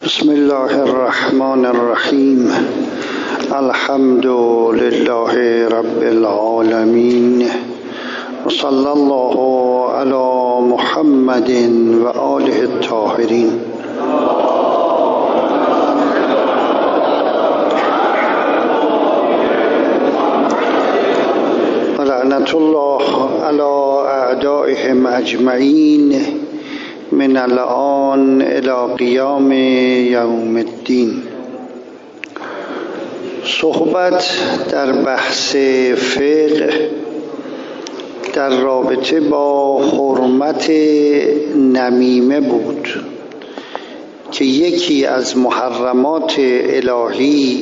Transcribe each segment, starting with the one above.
بسم الله الرحمن الرحیم. الحمد لله رب العالمین و صلی الله علی محمد و آله الطاهرین. و لعنت الله علی اعدائهم اجمعین من الآن الی قیام یوم الدین. صحبت در بحث فقه در رابطه با حرمت نمیمه بود که یکی از محرمات الهی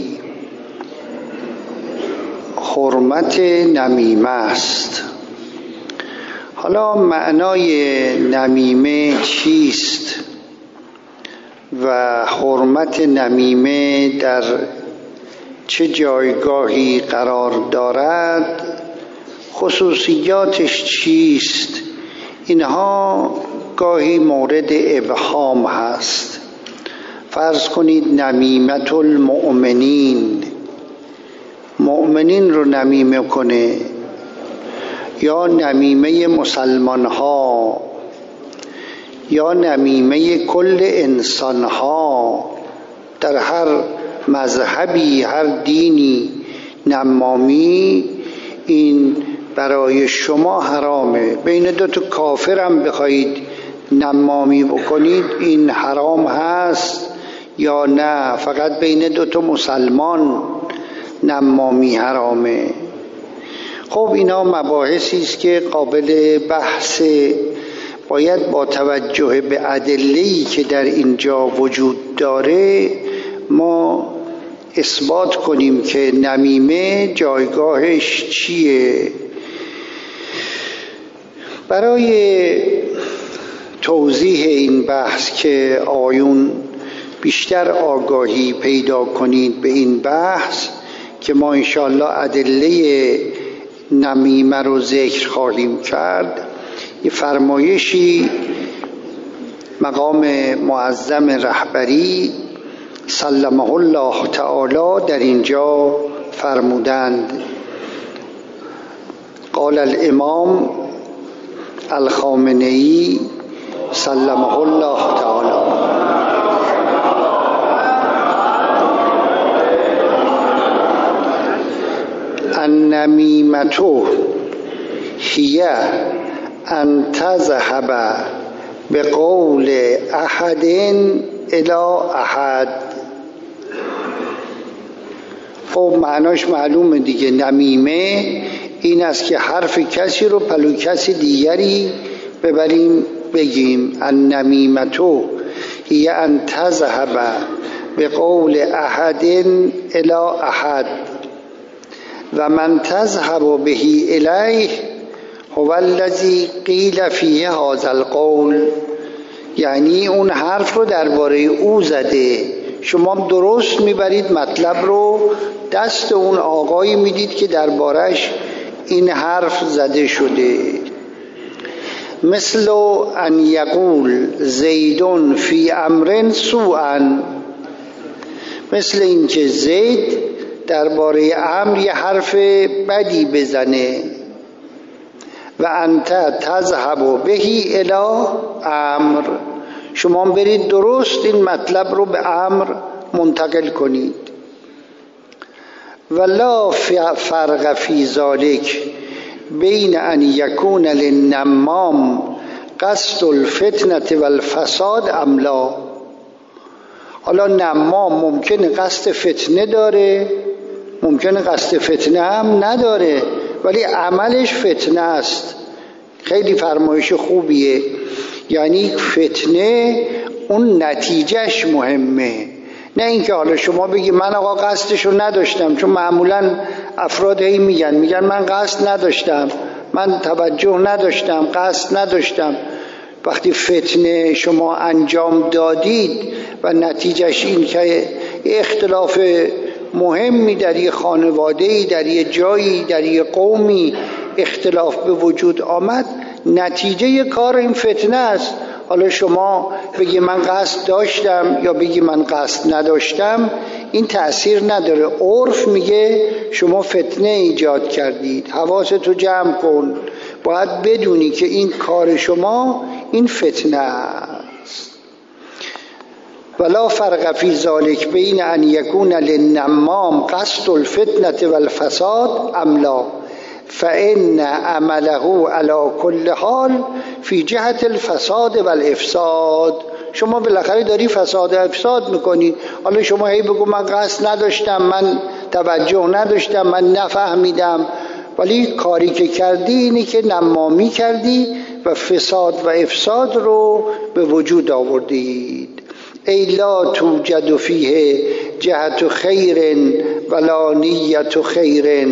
حرمت نمیمه است. حالا معنای نمیمه چیست و حرمت نمیمه در چه جایگاهی قرار دارد، خصوصیاتش چیست، اینها گاهی مورد ابهام هست. فرض کنید نمیمت المؤمنین، مؤمنین رو نمیمه کنه، یا نمیمه مسلمان ها، یا نمیمه کل انسان ها. در هر مذهبی، هر دینی نمامی این برای شما حرامه. بین دو تا کافر هم بخواید نمامی بکنید این حرام هست یا نه؟ فقط بین دو تا مسلمان نمامی حرامه. خب اینا مباحثی است که قابل بحث. باید با توجه به ادله‌ای که در اینجا وجود داره ما اثبات کنیم که نمیمه جایگاهش چیه. برای توضیح این بحث که آیون بیشتر آگاهی پیدا کنید به این بحث که ما انشاءالله ادله نمیمه رو ذکر خواهیم کرد، یه فرمایشی مقام معظم رهبری سلمه الله تعالی در اینجا فرمودند. قال الامام الخامنه‌ای سلمه الله تعالی: النمیمة هی ان تذهب بقول احد الی احد. خب معناش معلومه دیگه. نمیمه این است که حرف کسی رو پلو کسی دیگری ببریم بگیم. النمیمة هی ان تذهب بقول احد الی احد و من تذهب به الیه هو الذی قیل فیه هذا القول. یعنی اون حرف رو درباره او زده، شما درست میبرید مطلب رو دست اون آقایی میدید که دربارش این حرف زده شده. مثل ان یقول زیدون فی امر سوءا، مثل این که زید درباره امر یه حرف بدی بزنه. و انت تذهب بهی الی امر، شما برید درست این مطلب رو به امر منتقل کنید. ولا فرق فی ذلک بین ان یکون للنمام قصد الفتنه والفساد ام لا. حالا نمام ممکنه قصد فتنه داره، ممکنه قصد فتنه هم نداره، ولی عملش فتنه است. خیلی فرمایش خوبیه. یعنی فتنه اون نتیجهش مهمه، نه اینکه حالا شما بگی من آقا قصدشو نداشتم. چون معمولا افراد هی میگن من قصد نداشتم، من توجه نداشتم، قصد نداشتم. وقتی فتنه شما انجام دادید و نتیجهش این که اختلاف مهمی در یه خانواده‌ای، در یه جایی، در یه قومی اختلاف به وجود آمد، نتیجه کار این فتنه است. حالا شما بگی من قصد داشتم یا بگی من قصد نداشتم، این تأثیر نداره. عرف میگه شما فتنه ایجاد کردید، حواستو جمع کن، باید بدونی که این کار شما این فتنه است. ولا فرق فی ذلک بین ان یکون للنمام قصد الفتنه والفساد ام لا فإن عمله على كل حال فی جهت الفساد والافساد. شما بالاخره داری فساد و افساد میکنی. حالا شما هی بگو من قصد نداشتم، من توجه نداشتم، من نفهمیدم، ولی کاری که کردی اینی که نمامی کردی و فساد و افساد رو به وجود آوردید. ای لا توجد فیه جهت خیر ولا نیت خیر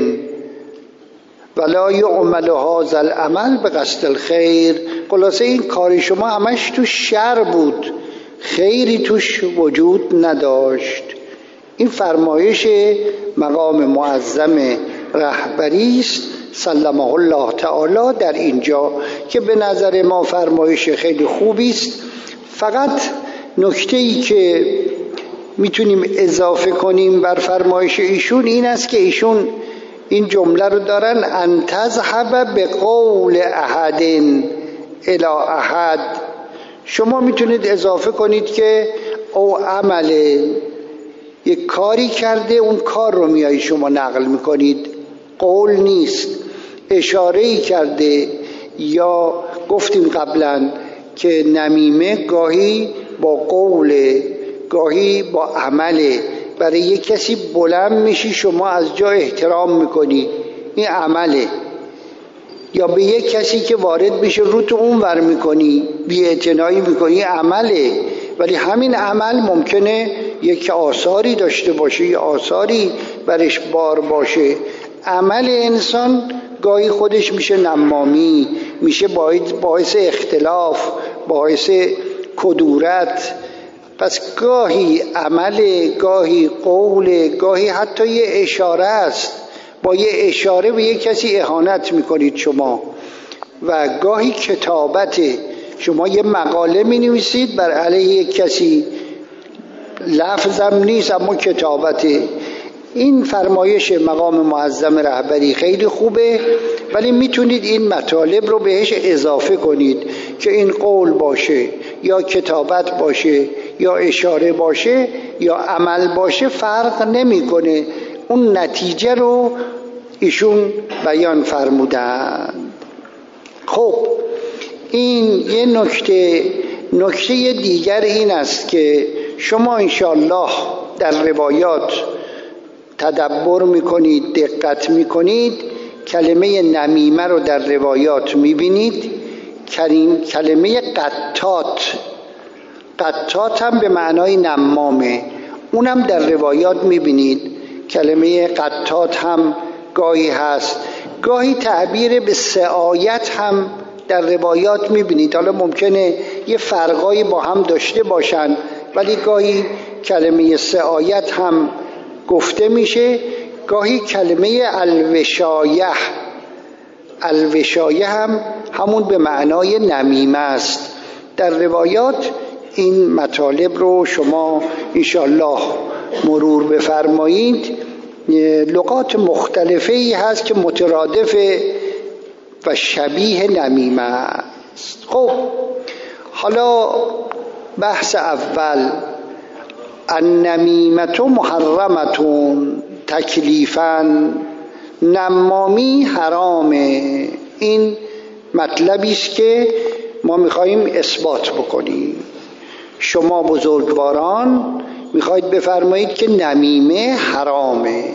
ولا یعمل هذا العمل به قصد الخیر. خلاصه این کار شما همش تو شر بود، خیری توش وجود نداشت. این فرمایش مقام معظم رهبری است سلمه الله تعالی در اینجا که به نظر ما فرمایش خیلی خوبی است. فقط نکته‌ای که میتونیم اضافه کنیم بر فرمایش ایشون این است که ایشون این جمله رو دارن ان تذهب به قول احد الی احد. شما میتونید اضافه کنید که او عمل یک کاری کرده، اون کار رو میایی شما نقل میکنید، قول نیست. اشاره‌ای کرده، یا گفتیم قبلا که نمیمه گاهی با قول گاهی با عمله. برای یک کسی بلند میشی شما از جا احترام میکنی، این عمله. یا به یک کسی که وارد میشه رو تو اون ور میکنی، بی‌اعتنایی میکنی، عمله. ولی همین عمل ممکنه یک آثاری داشته باشه، یک آثاری برش بار باشه. عمل انسان گاهی خودش میشه نمامی، میشه باعث اختلاف، باعث کدورت. پس گاهی عمل، گاهی قول، گاهی حتی یه اشاره است. با یه اشاره به یک کسی اهانت میکنید شما. و گاهی کتابت، شما یه مقاله می نویسید بر علیه یک کسی، لفظم نیست اما کتابته. این فرمایش مقام معظم رهبری خیلی خوبه، ولی میتونید این مطالب رو بهش اضافه کنید که این قول باشه یا کتابت باشه یا اشاره باشه یا عمل باشه، فرق نمیکنه. اون نتیجه رو ایشون بیان فرمودن. خب این یه نکته دیگر این است که شما انشاءالله در روایات تدبر میکنید، دقت میکنید، کلمه نمیمه رو در روایات میبینید. کلمه قطات هم به معنای نمامه، اونم در روایات میبینید. کلمه قطات هم گاهی هست، گاهی تعبیر به سعایت هم در روایات میبینید. حالا ممکنه یه فرقایی با هم داشته باشن، ولی گاهی کلمه سعایت هم گفته میشه. گاهی کلمه الوشایه هم همون به معنای نمیمه است. در روایات این مطالب رو شما انشاءالله مرور بفرمایید. لغات مختلفی هست که مترادف و شبیه نمیمه است. خب حالا بحث اول، النمیمة محرمة تکلیفاً، نمامی حرامه. این مطلبی است که ما میخواییم اثبات بکنیم. شما بزرگواران میخواید بفرمایید که نمیمه حرامه.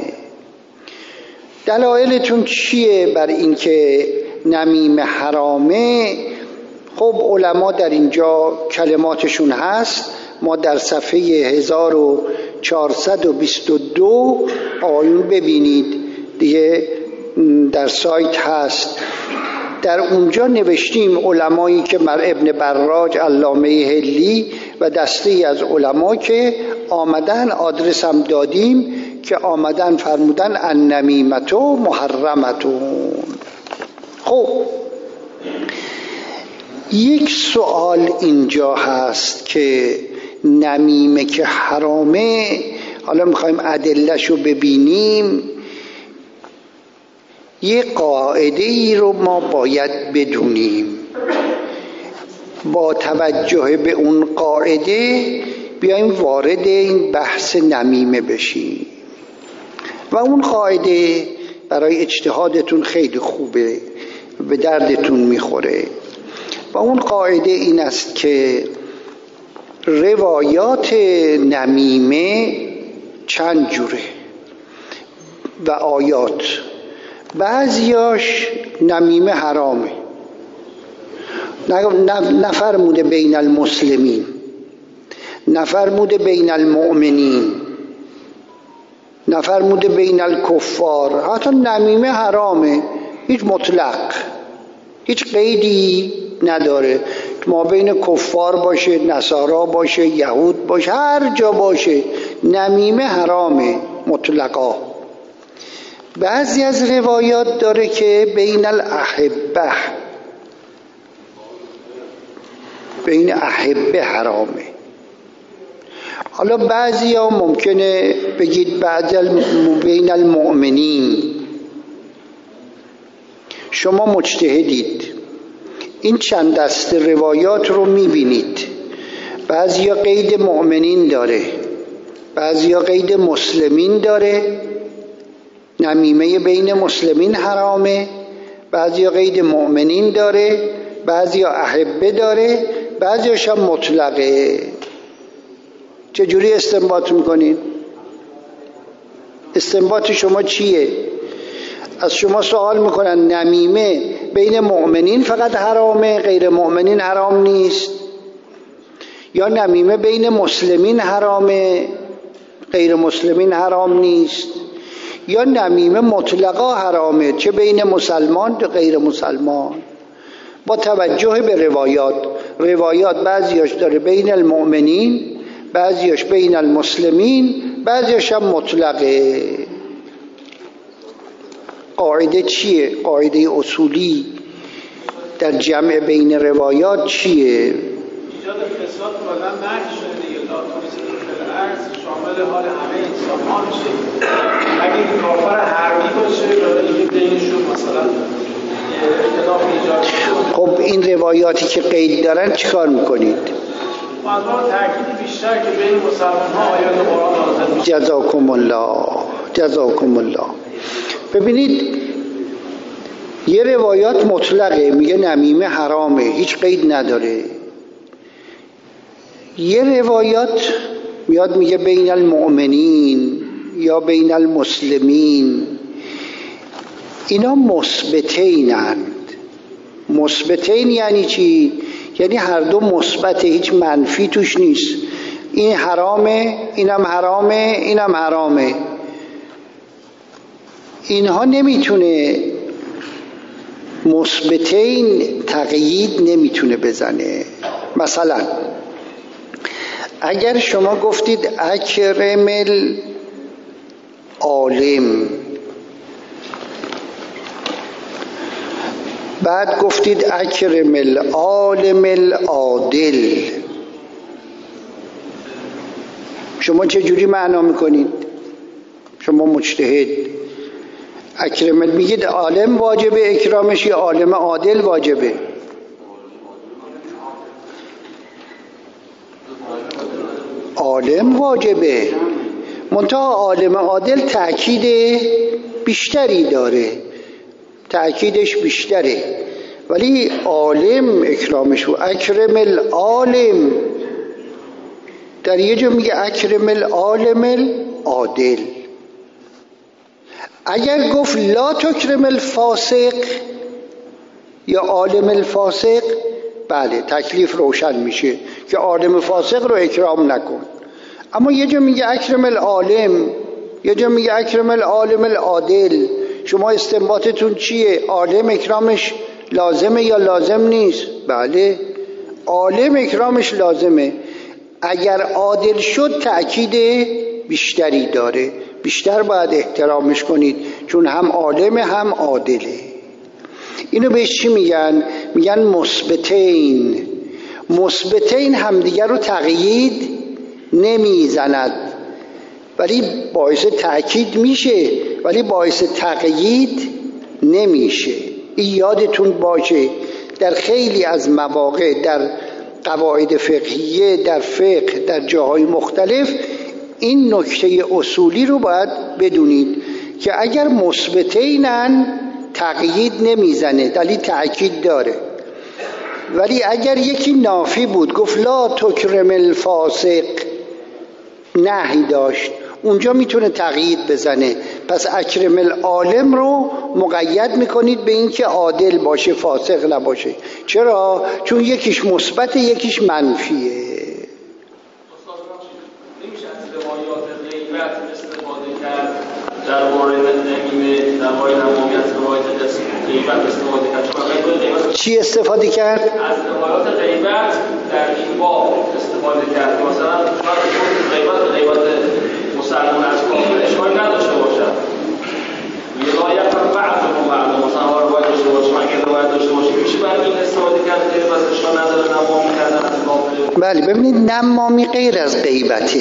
دلایلتون چیه بر این که نمیمه حرامه؟ خب علما در اینجا کلماتشون هست. ما در صفحه 1422 آیون ببینید دیگه، در سایت هست. در اونجا نوشتیم علمایی که ابن براج، علامه هلی و دسته از علما که آمدن، آدرس هم دادیم که آمدن فرمودن النمیمة محرمتون. خب یک سوال اینجا هست که نمیمه که حرامه، حالا میخوایم ادله‌شو ببینیم. یه قاعده ای رو ما باید بدونیم، با توجه به اون قاعده بیایم وارد این بحث نمیمه بشیم و اون قاعده برای اجتهادتون خیلی خوبه، به دردتون میخوره. و اون قاعده این است که روایات نمیمه چند جوره و آیات. بعضیاش نمیمه حرامه، نفرموده بین المسلمین، نفرموده بین المؤمنین، نفرموده بین الکفار. حتی نمیمه حرامه، هیچ مطلق، هیچ قیدی نداره. ما بین کفار باشه، نصارا باشه، یهود باشه، هر جا باشه نمیمه حرامه مطلقا. بعضی از روایات داره که بین الاحبه، بین احبه حرامه. حالا بعضی ها ممکنه بگید بین المؤمنین. شما مجتهدید، این چند دسته روایات رو میبینید. بعضی ها قید مؤمنین داره، بعضی ها قید مسلمین داره، نمیمه بین مسلمین حرامه. بعضی ها قید مؤمنین داره، بعضی ها احبه داره، بعضی هاش هم مطلقه. چجوری استنباط میکنین؟ استنباط شما چیه؟ از شما سوال میکنن نمیمه بین مؤمنین فقط حرامه، غیر مؤمنین حرام نیست؟ یا نمیمه بین مسلمین حرامه، غیر مسلمین حرام نیست؟ یا نمیمه مطلقا حرامه، چه بین مسلمان و غیر مسلمان؟ با توجه به روایات بعضیاش داره بین المؤمنین، بعضیاش بین المسلمین، بعضیاش هم مطلقه. قاعده چیه؟ قاعده اصولی در جمع بین روایات چیه؟ ایجاد فساد کلا منع شده دیگه، لا تفسدوا فی الارض شامل حال همه انسان‌ها میشه. اگه کافر حربی باشه برای بینشون مثلا اختلاف ایجاد شده، خب این روایاتی که قید دارن چیکار میکنید؟ مطلب تاکید بیشتر که بین مسلمان‌ها آیات قرآن نازل میشه. جزاکم الله، جزاکم الله. ببینید یه روایات مطلقه، میگه نمیمه حرامه، هیچ قید نداره. یه روایات میاد میگه بین المؤمنین یا بین المسلمین. اینا مثبتینند. مثبتین یعنی چی؟ یعنی هر دو مثبته، هیچ منفی توش نیست. این حرامه، اینم حرامه، اینم حرامه. اینها نمیتونه مثبتین تقیید نمیتونه بزنه. مثلا اگر شما گفتید اکرم العالم، بعد گفتید اکرم العالم العادل، شما چه جوری معنا میکنید؟ شما مجتهد. اکرم میگید عالم واجبه اکرامش یا عالم عادل واجبه؟ عالم واجبه، منتها عالم عادل تأکید بیشتری داره، تأکیدش بیشتره، ولی عالم اکرامش و اکرم العالم. در یه جا میگه اکرم العالم العادل. اگر گفت لا تکرم الفاسق یا عالم الفاسق، بله تکلیف روشن میشه که عالم فاسق رو اکرام نکن. اما یه جا میگه اکرم العالم، یه جا میگه اکرم العالم العادل. شما استنباطتون چیه؟ عالم اکرامش لازمه یا لازم نیست؟ بله عالم اکرامش لازمه. اگر عادل شد تأکید بیشتری داره، بیشتر باید احترامش کنید، چون هم عالم هم عادله. اینو بهش چی میگن؟ میگن مثبتین. مثبتین همدیگر رو تقیید نمیزند، ولی باعث تأکید میشه، ولی باعث تقیید نمیشه. این یادتون باشه در خیلی از مواقع در قواعد فقهیه، در فقه، در جاهای مختلف این نکته اصولی رو باید بدونید که اگر مثبتینن تقیید نمیزنه، ولی تأکید داره. ولی اگر یکی نافی بود، گفت لا تکرم الفاسق، نهی داشت، اونجا میتونه تقیید بزنه. پس اکرم العالم رو مقید میکنید به این که عادل باشه، فاسق نباشه. چرا؟ چون یکیش مثبت، یکیش منفیه. نمیشه از روایات غیبت استفاده کرد در مورد نمیمه، در مورد نمامی از روایات غیبت استفاده کرد. چی استفاده کرد؟ از روایات غیبت در این باب استفاده کرد. مثلا شاید غیبت مسلمان از کافر اشکالی نداشته باشد. یه روایت هم بعض مثلا روایت داشته باشه، اگه روایت داشته باشه میشه بر این استفاده کرد که بس اشکال نداره نمامی کردن از کافر. بله، ببینید نمامی غیر از غیبته.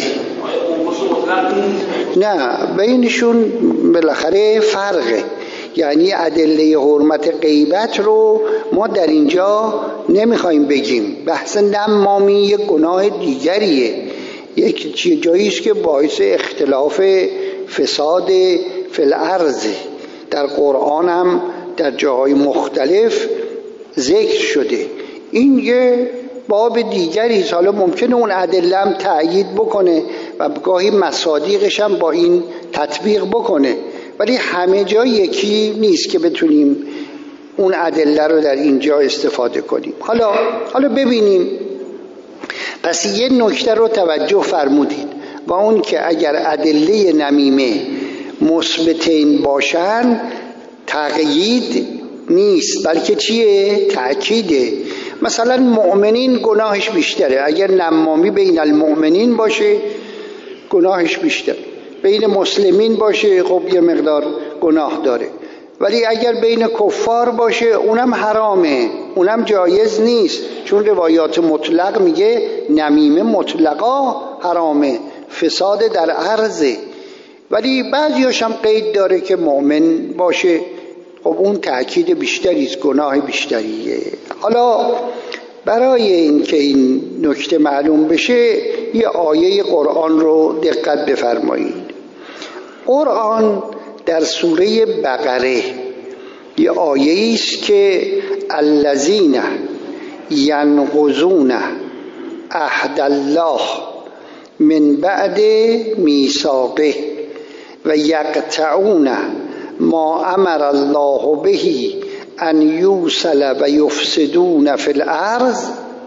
نه، بینشون بالاخره فرقه. یعنی ادله حرمت غیبت رو ما در اینجا نمیخوایم بگیم. بحث نمامی یک گناه دیگریه، یک جاییست که باعث اختلاف فساد فی الارض. در قرآن هم در جاهای مختلف ذکر شده. این یه باب دیگری، حالا ممکنه اون ادله هم تأیید بکنه و گاهی مصادیقش هم با این تطبیق بکنه، ولی همه جا یکی نیست که بتونیم اون ادله رو در اینجا استفاده کنیم. حالا ببینیم. پس یه نکته رو توجه فرمودید، و اون که اگر ادله نمیمه مثبتین باشن تقیید نیست، بلکه چیه؟ تأکیده. مثلا مؤمنین گناهش بیشتره. اگر نمامی بین المؤمنین باشه گناهش بیشتره، بین مسلمین باشه خب یه مقدار گناه داره، ولی اگر بین کفار باشه اونم حرامه، اونم جایز نیست، چون روایات مطلق میگه نمیمه مطلقا حرامه، فساد در عرضه. ولی بعضیاش هم قید داره که مؤمن باشه، خب اون تأکید بیشتریست، گناه بیشتریه. حالا برای این که این نکته معلوم بشه یه آیه قرآن رو دقت بفرمایید. قرآن در سوره بقره یه آیه است که الذین ینقضون عهد الله من بعد میثاقه و یقطعون ما امر الله به ان یوصل و یفسدون فی الارض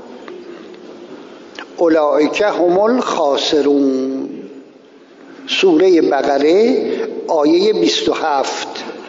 اولئک هم الخاسرون. سوره بقره آیه 27.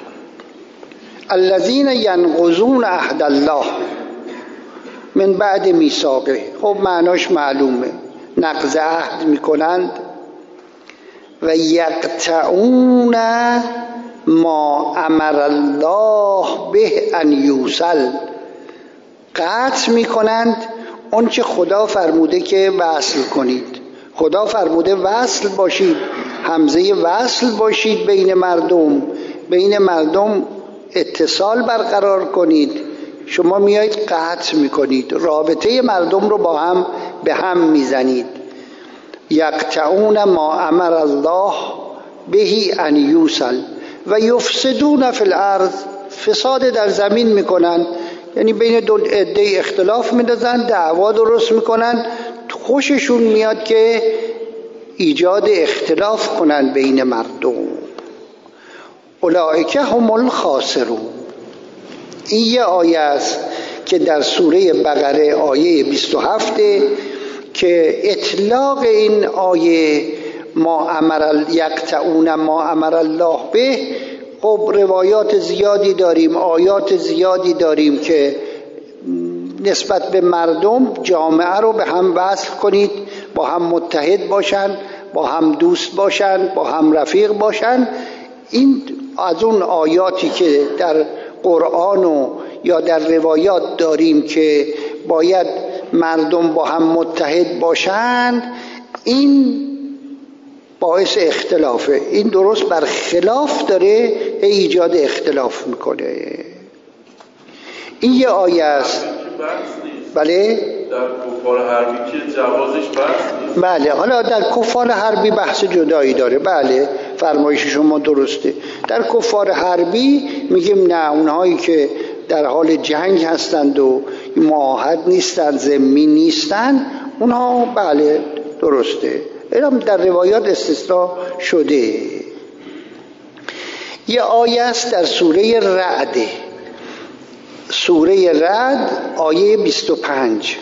الذین ینقضون عهد الله من بعد میثاقه، خب معناش معلومه، نقض عهد میکنند. و یقطعون ما امر الله به ان یوصل، قطع میکنند اون که خدا فرموده که وصل کنید. خدا فرموده وصل باشید، همزه وصل باشید بین مردم اتصال برقرار کنید. شما میایید قطع میکنید، رابطه مردم رو با هم به هم میزنید. یقطعون ما امر الله به ان یوصل و یفسدون فی الارض، فساد در زمین میکنن، یعنی بین دو عده اختلاف میندازن، دعوا درست میکنن، خوششون میاد که ایجاد اختلاف کنن بین مردم. اولئک هم الخاسرون. این یه آیه است که در سوره بقره آیه 27 که اطلاق این آیه ما امر یقطعون ما امر الله به، خب روایات زیادی داریم، آیات زیادی داریم که نسبت به مردم جامعه رو به هم وصل کنید، با هم متحد باشن، با هم دوست باشن، با هم رفیق باشن. این از اون آیاتی که در قرآن و یا در روایات داریم که باید مردم با هم متحد باشند، این باعث اختلافه. این درست بر خلاف داره ایجاد اختلاف میکنه. این یه آیه است. بله در کفار حربی که جوازش بحث نیست. بله، حالا در کفار حربی بحث جدایی داره. بله فرمایش شما درسته. در کفار حربی میگیم نه، اونهایی که در حال جنگ هستند و معاهد نیستند، ذمی نیستند، اونها بله درسته. اینم در روایات استثناء شده. یه آیه است در سوره رعد، سوره رعد آیه 25: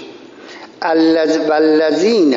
والذین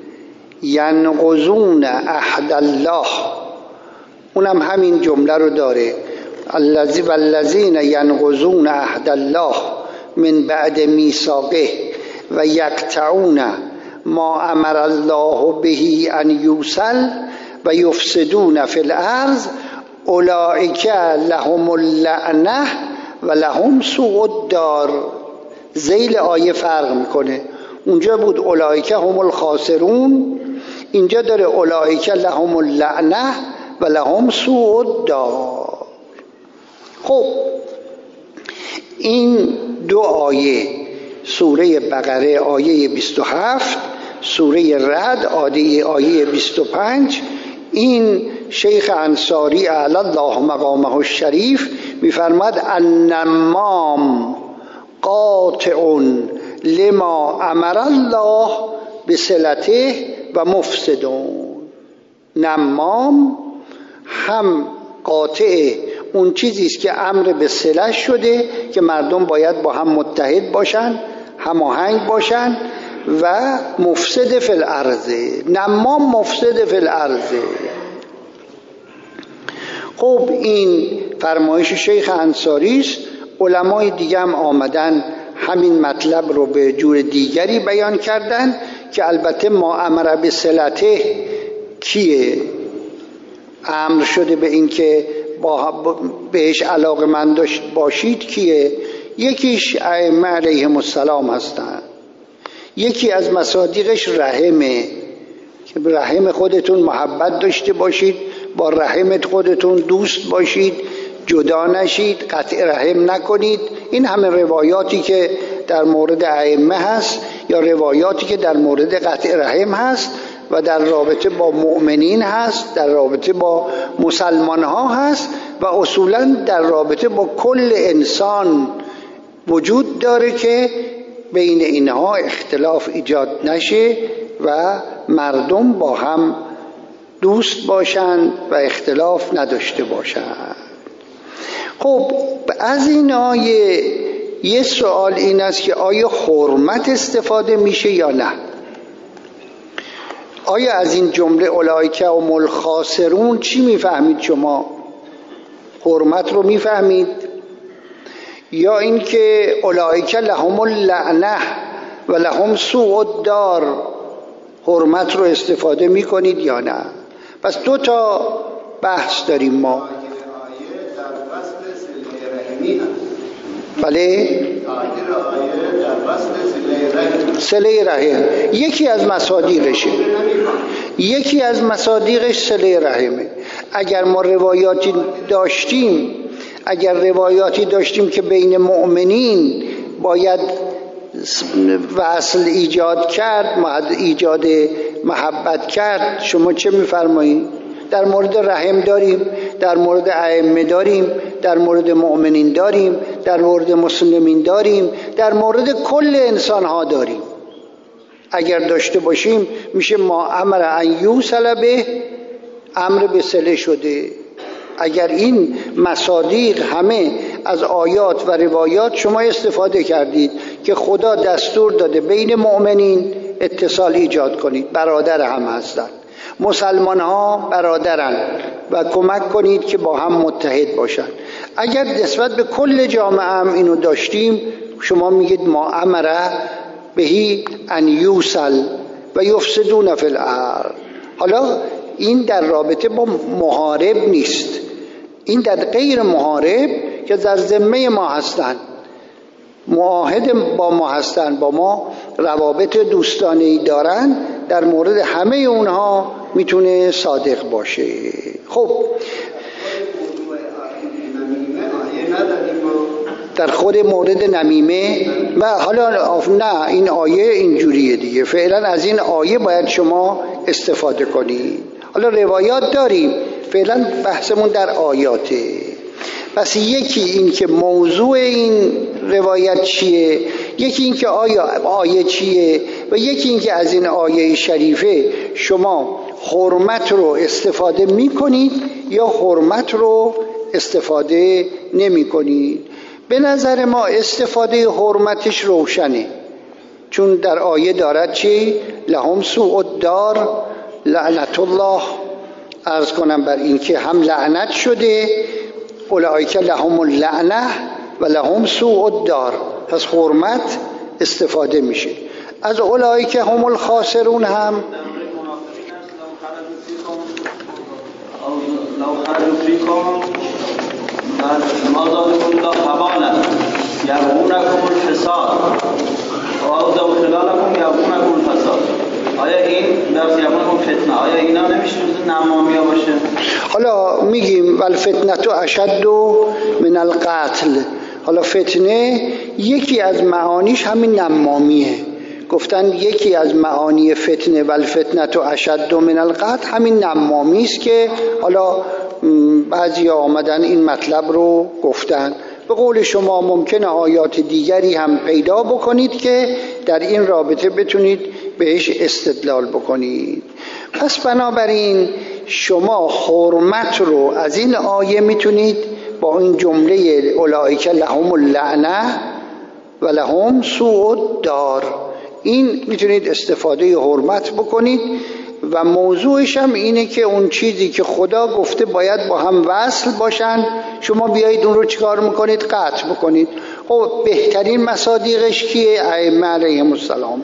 ینقضون عهد الله، اونم همین جمله رو داره، والذین ینقضون عهد الله من بعد میثاقه و یقطعون ما امر الله به ان یوصل و یفسدون فی الارض اولئک لهم اللعنه و لهم سوء الدار. ذیل آیه فرق میکنه. اونجا بود اولئک هم الخاسرون، اینجا داره اولئک لهم اللعنه و لهم سوء الدار. خب این دو آیه، سوره بقره آیه 27، سوره رعد آیه 25، این شیخ انصاری اعلی الله مقامه الشریف میفرماد النمام قاطع لما امر الله بصلته و مفسدون. نمام هم قاطع اون چیزی است که امر به صلح شده که مردم باید با هم متحد باشن، هماهنگ باشن، و مفسد فی الارض. نمام مفسد فی الارض. خب این فرمایش شیخ انصاری است. علمای دیگه هم آمدن همین مطلب رو به جور دیگری بیان کردن که البته ما امر به صلته کیه؟ امر شده به این که بهش علاقه‌مند باشید کیه؟ یکیش ائمه علیهم السلام هستن، یکی از مصادیقش رحمه که به رحم خودتون محبت داشته باشید، با رحمت خودتون دوست باشید، جدا نشید، قطع رحم نکنید. این همه روایاتی که در مورد ائمه هست یا روایاتی که در مورد قطع رحم هست و در رابطه با مؤمنین هست، در رابطه با مسلمان ها هست و اصولا در رابطه با کل انسان وجود داره که بین اینها اختلاف ایجاد نشه و مردم با هم دوست باشند و اختلاف نداشته باشند. خب از این آیه یه سوال این است که آیا حرمت استفاده میشه یا نه؟ آیا از این جمله اولئک هم الخاسرون چی میفهمید شما؟ حرمت رو میفهمید؟ یا اینکه اولئک لهم اللعنه و لهم سوء الدار، حرمت رو استفاده میکنید یا نه؟ پس دو تا بحث داریم ما. بله صله رحم یکی از مصادیقشه، یکی از مصادیقش صله رحمه. اگر ما روایاتی داشتیم که بین مؤمنین باید وصل ایجاد کرد، ایجاد محبت کرد، شما چه میفرمایید؟ در مورد رحم داریم، در مورد ائمه داریم، در مورد مؤمنین داریم، در مورد مسلمین داریم، در مورد کل انسان ها داریم. اگر داشته باشیم میشه ما امر ان یوصل به، امر به صله شده. اگر این مصادیق همه از آیات و روایات شما استفاده کردید که خدا دستور داده بین مؤمنین اتصال ایجاد کنید، برادر هم هستند، مسلمان ها برادرن و کمک کنید که با هم متحد باشن. اگر نسبت به کل جامعه هم اینو داشتیم، شما میگید ما امر بهی ان یوصل و یفسدون فی الارض. حالا این در رابطه با محارب نیست، این در غیر محارب که در ذمه ما هستند، معاهد با ما هستن، با ما روابط دوستانه‌ای دارن، در مورد همه اونها میتونه صادق باشه. خب در خود مورد نمیمه و حالا نه این آیه اینجوریه دیگه، فعلا از این آیه باید شما استفاده کنید. حالا روایات داریم، فعلا بحثمون در آیاته. پس یکی این که موضوع این روایت چیه، یکی این که آیه چیه، و یکی این که از این آیه شریفه شما حرمت رو استفاده می کنید یا حرمت رو استفاده نمی کنید. به نظر ما استفاده حرمتش روشنه، چون در آیه دارد چی؟ لهم سوء الدار لعنت الله. عرض کنم بر این که هم لعنت شده، اولئک لهم اللعنه و لهم سوء الدار. پس حرمت استفاده میشه. از اولئک هم الخاسرون هم لو خرجوا فيكم ما زادكم إلا خبالا يبغونكم الفساد وأوضعوا خلالكم يبغونكم الفساد. آیا این لفظ یبغونکم فتنه، آیا اینا نمیشه نمامیا باشه؟ حالا میگیم والفتنه اشد من القتل. حالا فتنه یکی از معانیش همین نمامیه. گفتن یکی از معانی فتنه والفتنه اشد من القتل همین نمامی است که حالا بعضی آمدن این مطلب رو گفتن. به قول شما ممکنه آیات دیگری هم پیدا بکنید که در این رابطه بتونید بهش استدلال بکنید. پس بنابراین شما حرمت رو از این آیه میتونید با این جمله اولئک لهم اللعنه و لهم سوء الدار، این میتونید استفاده حرمت بکنید. و موضوعش هم اینه که اون چیزی که خدا گفته باید با هم وصل باشن، شما بیایید اون رو چیکار میکنید؟ قطع بکنید. خب بهترین مصادیقش کیه؟ ائمه علیهم السلام،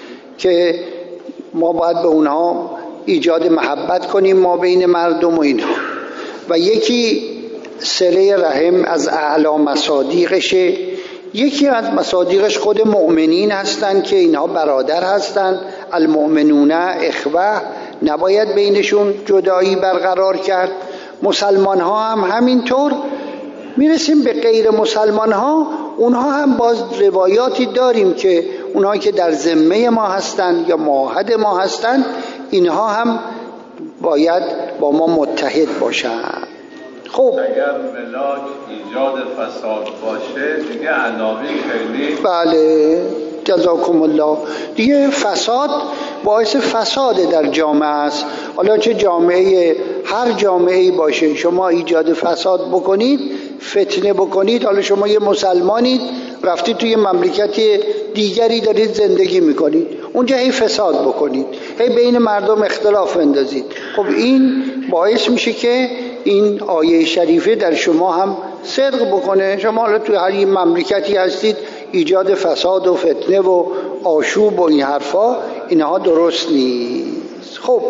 که ما باید به اونها ایجاد محبت کنیم ما بین مردم و اینها. و یکی صله رحم از اعلی مصادیقشه. یکی از مصادیقش خود مؤمنین هستن که اینها برادر هستن، المؤمنون اخوه، نباید بینشون جدایی برقرار کرد. مسلمان ها هم همینطور. میرسیم به غیر مسلمان ها، اونها هم باز روایاتی داریم که اونها که در ذمه ما هستن یا معاهد ما هستن، اینها هم باید با ما متحد باشن. خب اگر ملاک ایجاد فساد باشه دیگه علاوه خیلی بله جزاکم الله، دیگه فساد باعث فساد در جامعه است. حالا چه جامعه، هر جامعه‌ای باشه، شما ایجاد فساد بکنید، فتنه بکنید، حالا شما یه مسلمانید رفتید توی مملکت دیگری دارید زندگی میکنید، اونجا هی فساد بکنید، هی بین مردم اختلاف اندازید، خب این باعث میشه که این آیه شریفه در شما هم صدق بکنه. شما حالا توی هر مملکتی هستید ایجاد فساد و فتنه و آشوب و این حرفا، اینها درست نیست. خب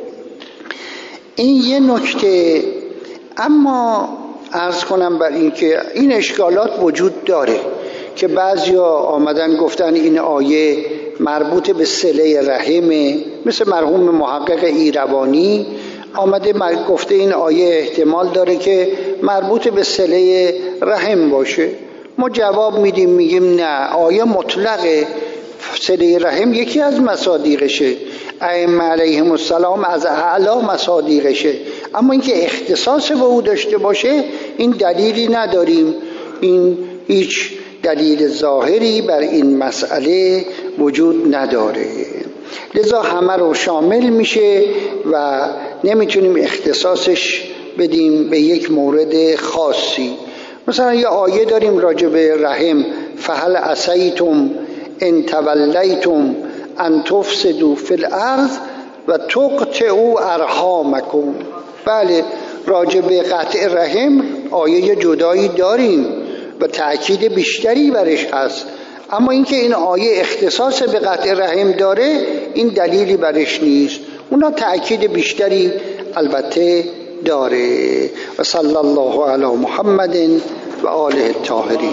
این یه نکته. اما عرض کنم بر این که این اشکالات وجود داره که بعضیا آمدن گفتن این آیه مربوط به صله رحمه، مثل مرحوم محقق ایروانی آمده گفته این آیه احتمال داره که مربوط به صله رحم باشه. ما جواب میدیم، میگیم نه، آیه مطلقه، صله رحم یکی از مصادیقشه، ائمه علیهم السلام از اعلی مصادیقشه، اما اینکه اختصاص به او داشته باشه این دلیلی نداریم. این هیچ دلیل ظاهری بر این مسئله وجود نداره، لذا همه رو شامل میشه و نمیتونیم اختصاصش بدیم به یک مورد خاصی. مثلا یه آیه داریم راجع به رحم، فهل عصیتم ان تولیتم ان تفسدوا فی الارض و تقطعوا ارحامکم. بله، راجع به قطع رحم آیه جدایی داریم و تأکید بیشتری برش هست، اما اینکه این آیه اختصاص به قطع رحم داره این دلیلی برش نیست، اونا تأکید بیشتری البته داره. و صلی الله علی محمد و آله الطاهرین.